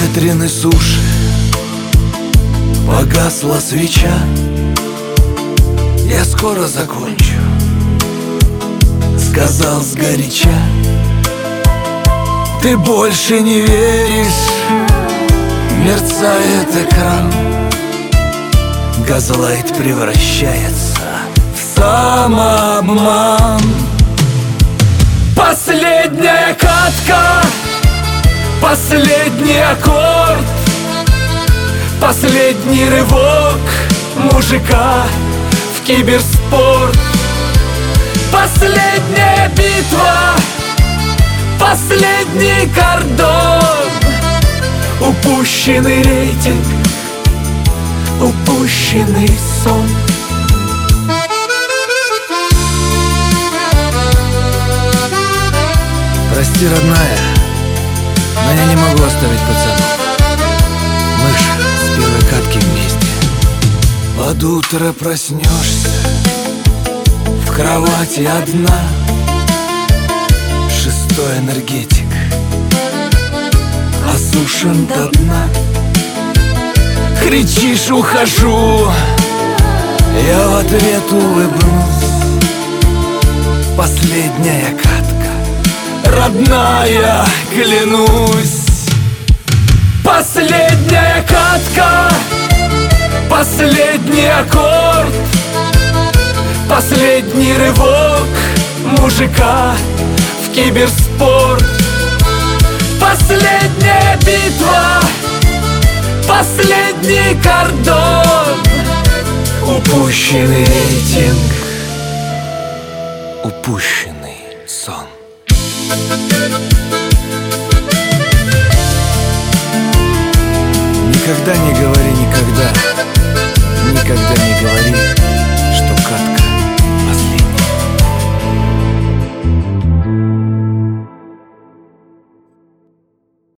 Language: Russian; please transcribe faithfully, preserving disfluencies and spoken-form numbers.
ветреной суши погасла свеча. Я скоро закончу, сказал сгоряча. Ты больше не веришь, мерцает экран. Газлайт превращается в самообман. Последняя катка, последний аккорд, последний рывок мужика в киберспорт. Последняя битва, последний кордон. Упущенный рейтинг, упущенный сон. Прости, родная, но я не могу оставить пацанов. Мы ж с первой катки вместе. Под утро проснешься в кровати одна. Шестой энергетик осушен до дна. Кричишь: ухожу, я в ответ улыбнусь. Последняя катка, родная, клянусь. Последняя катка, последний аккорд, последний рывок мужика в киберспорт. Последняя битва, последний кордон. Упущенный рейтинг, упущенный сон. Никогда не говори никогда, никогда не говори